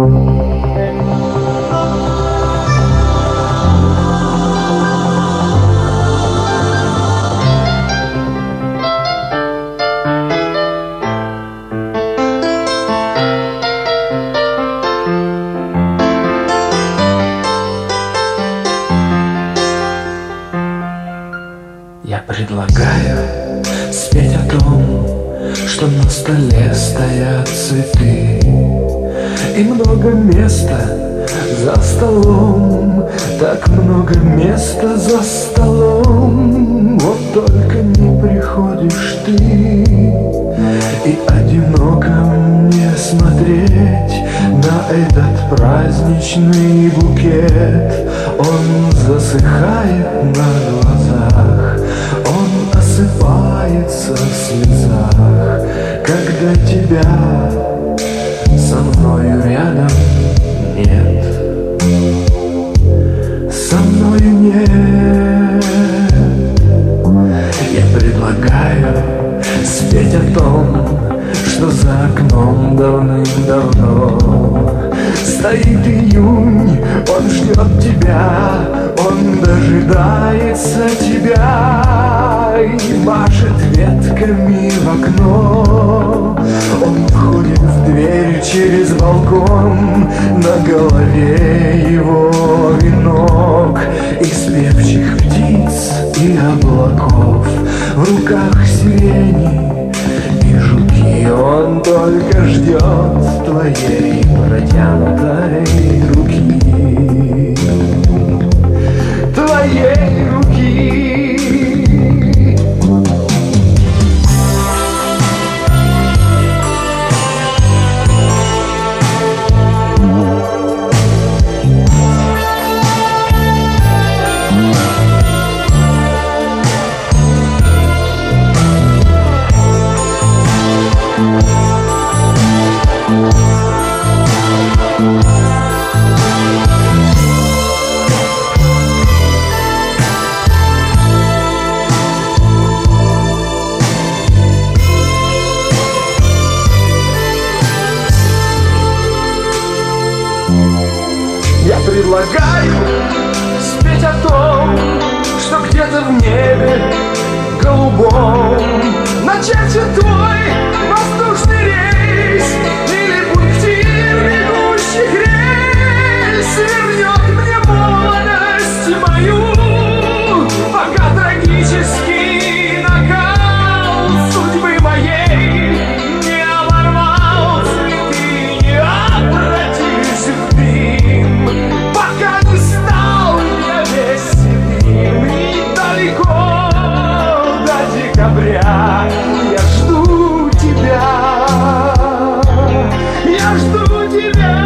Я предлагаю спеть о том, что на столе стоят цветы, и много места за столом, так много места за столом. Вот только не приходишь ты, и одиноко мне смотреть на этот праздничный букет. Он засыхает на глазах, он осыпается в слезах, когда тебя со мною рядом нет. Со мною нет. Я предлагаю спеть о том, что за окном давным-давно стоит июнь. Он ждет тебя, он дожидается тебя и машет ветками в окно. Он входит в дверь через балкон, на голове его венок из певчих птиц и облаков, в руках сирени и жуки. Он только ждет твоей протянутой руки, твоей руки. Я предлагаю спеть о том, что где-то в небе голубом начался твой воздушный рейс, или пунктир бегущих рельс вернет мне молодость мою, пока трагический накал судьбы моей не оборвал цветы, не обратился в дым, пока не стал я весь седым. И далеко до декабря я жду тебя, я жду тебя.